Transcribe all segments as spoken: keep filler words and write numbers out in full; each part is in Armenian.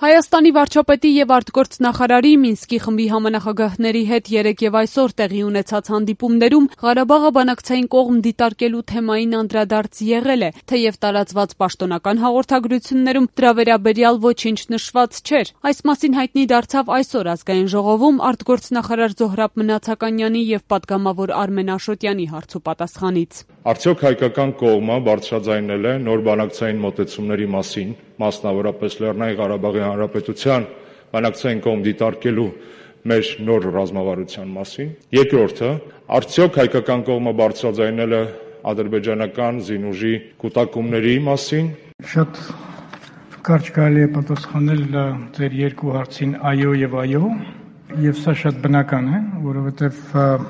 Հայաստանի վարչապետի և արտգործնախարարի Մինսկի խմբի համանախագահների հետ երեկ և այսօր տեղի ունեցած հանդիպումներում Ղարաբաղը բանակցային կողմ դիտարկելու թեմային անդրադարձ եղել է, թեև տարածված պաշտոնական հաղորդագրություններում դրա վերաբերյալ ոչինչ նշված չէր։ Այս մասին հայտնի դարձավ այսօր Ազգային ժողովում արտգործնախարար Զոհրաբ Մնացականյանի և պատգամավոր Արմեն Աշոտյանի հարցուպատասխանից։ Արդյոք հայկական կողմը բարձրաձայնել է նոր բանակցային մոտեցումների մասին, մասնավորապես Լեռնային Ղարաբաղի Հանրապետության բանակցային կողմ դիտարկելու մեր նոր ռազմավարության մասին։ Երկրորդը, արդյոք հայկական կողմը բարձրաձայնել է ադրբեջանական զինուժի կուտակումների մասին։ Շատ կարճ կարելի է պատասխանել ձեր երկու հարցին այո եւ այո, եւ սա շատ բնական է, որովհետեւ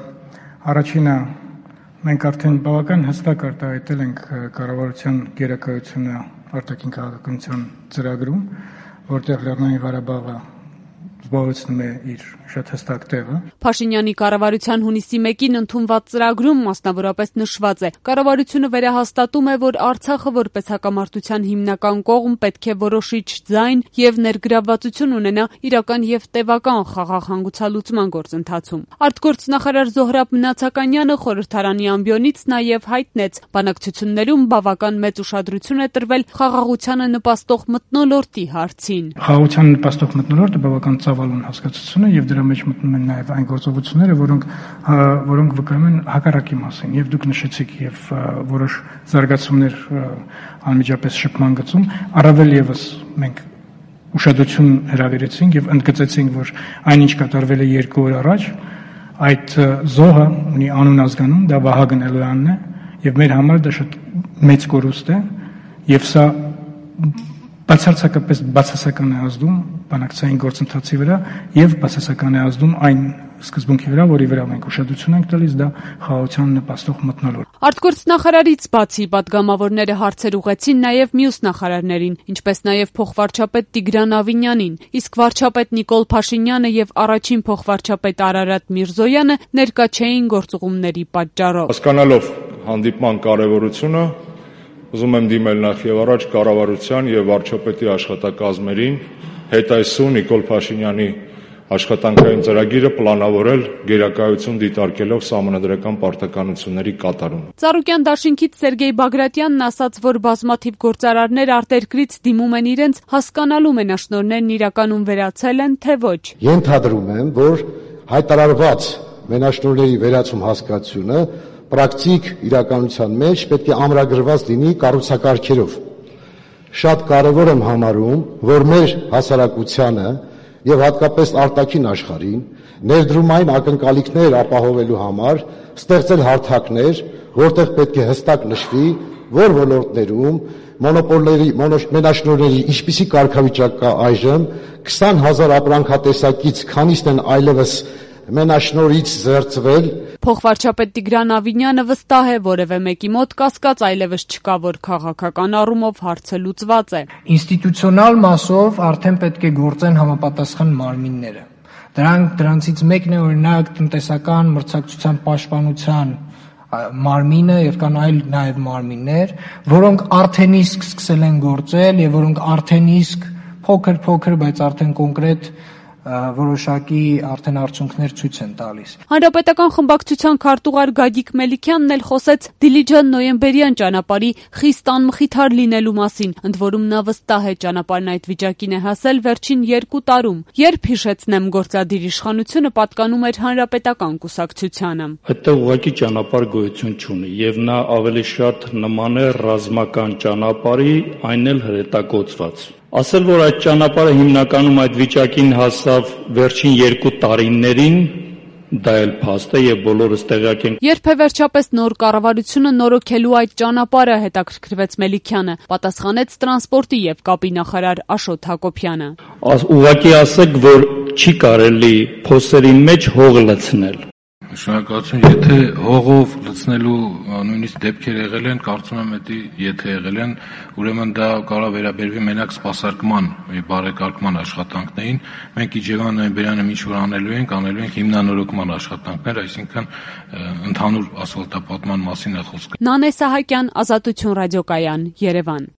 առաջինը մենք արդեն բավական հստակ արտահայտել ենք կառավարության գերակայությունը արտաքին քաղաքականության ծրագրում, որտեղ Լեռնային Ղարաբաղը զբաղեցնում է իր շատ հստակ տեղը։ Փաշինյանի կառավարության հունիսի մեկին ընդունված ծրագրում մասնավորապես նշված է. կառավարությունը վերահաստատում է, որ Արցախը որպես հակամարտության հիմնական կողմ պետք է որոշիչ ձայն եւ ներգրավվածություն ունենա իրական եւ տևական խաղաղ հանգուցալուծման գործընթացում։ Արտգործնախարար Զոհրաբ Մնացականյանը խորհրդարանի ամբիոնից նաեւ հայտնեց, բանակցություններում բավական մեծ ուշադրություն է տրվել խաղաղությանը նպաստող մթնոլորտի հարցին։ Խաղաղությանը նպաստող մթնոլորտը բավական ծավալուն հասկացություն է եւ դրա մեջ մտնում են նաեւ այն գործողությունները, որոնք որոնք վկայում են հակառակի մասին, եւ դուք նշեցիք եւ որոշ զարգացումներ անմիջապես շփման գծում, առավել եւս մենք ուշադրություն հրավիրեցինք եւ ընդգծեցինք, որ այնինչ կատարվել է երկու օր առաջ, այդ զոհը ունի անուն ազգանուն, դա Վահագն Էլոյանն է եւ մեր համար դա շատ մեծ կորուստ է եւ սա բացարձակապես բացասական է ազդում բանակցային գործընթացի վրա եւ բացասական է ազդում այն սկզբունքի վրա, որի վրա մենք ուշադրություն ենք տալիս, դա խաղաղության նպաստող մթնոլորտ։ Արտգործնախարարից բացի պատգամավորները հարցեր ուղղեցին նաեւ մյուս նախարարներին, ինչպես նաեւ փոխվարչապետ Տիգրան Ավինյանին, իսկ վարչապետ Նիկոլ Փաշինյանը եւ առաջին փոխվարչապետ Արարատ Միրզոյանը ներկա չէին գործուղումների պատճառով։ Հասկանալով հանդիպման կարեւորությունը, ուզում եմ դիմել նախ եւ առաջ կառավարության եւ վարչապետի աշխատակազմերին հետայսու Նիկոլ Փաշինյանի աշխատանքային ծրագիրը պլանավորել գերակայություն դիտարկելով սահմանադրական պարտականությունների կատարում։ Ծառուկյան դաշինքից Սերգեյ Բագրատյանն ասաց, որ բազմաթիվ գործարարներ արտերկրից դիմում են իրենց, հասկանալու մենաշնորհներն իրականում վերացել են, թե ոչ։ Ենթադրում եմ, որ հայտարարված մենաշնորհների վերացում հասկացությունը պրակտիկ իրականության մեջ պետք է ամրագրված լինի կառուցակարգերով։ Շատ կարևոր եմ համարում, որ մեր հասարակությանը եւ հատկապես արտաքին աշխարհին ներդրումային ակնկալիքներ ապահովելու համար ստեղծել հարթակներ, որտեղ պետք է հստակ նշվի, որ ոլորտներում մոնոպոլների, մենաշնորհների ինչպիսի կարգավիճակ կա այժմ, քսան հազար ապրանքատեսակից քանիսն են այլևս մենաշնորհից զերծվել։ Փոխվարչապետ Տիգրան Ավինյանը վստահ է, որևէ մեկի մոտ կասկած այլևս չկա, որ քաղաքական առումով հարցը լուծված է։ Ինստիտուցիոնալ մասով արդեն պետք է գործեն համապատասխան մարմինները։ Դրանք դրանցից մեկն է օրինակ տնտեսական մրցակցության պաշտպանության մարմինը եւ կան այլ նաեւ մարմիններ, որոնք արդեն իսկ սկսել են գործել եւ որոնք արդեն իսկ փոքր-փոքր, բայց արդեն կոնկրետ որոշակի արդեն արդյունքներ ցույց են տալիս։ Հանրապետական խմբակցության քարտուղար Գագիկ Մելիքյանն էլ խոսեց Դիլիջան-Նոյեմբերյան ճանապարհի խիստ անմխիթար լինելու մասին, ընդ որում նա վստահ է ճանապարհն այդ վիճակին է հասել վերջին երկու տարում, երբ հիշեցնեմ գործադիր իշխանությունը պատկանում էր հանրապետական կուսակցությանը։ Այդտեղ ուղղակի ճանապարհ գոյություն չունի եւ նա ավելի շատ նման է ռազմական ճանապարհի, այն էլ հրետակոծված։ Ասել, որ այդ ճանապարհը հիմնականում այդ վիճակին հասավ վերջին երկու տարիներին, դա էլ փաստ է եւ բոլորս տեղյակ ենք։ Երբ է վերջապես նոր կառավարությունը նորոգելու այդ ճանապարհը, հետաքրքրվեց Մելիքյանը, պատասխանեց տրանսպորտի եւ կապի նախարար Աշոտ Հակոբյանը։ Ուղղակի ասեք, որ չի կարելի փոսերի մեջ հող լցնել։ Շնորհակալություն, եթե հողով լցնելու նույնիսկ դեպքեր եղել են, կարծում եմ դա եթե եղել են, ուրեմն դա կարող վերաբերվի մենակ սպասարկման եւ բարեկարգման աշխատանքներին։ Մենք Իջևան Նոյեմբերյանը ինչ որ անելու ենք, անելու ենք հիմնանորոգման աշխատանքներ, այսինքն ընդհանուր ասֆալտապատման մասին է խոսքը։ Նանե Սահակյան, Ազատություն ռադիոկայան, Երևան։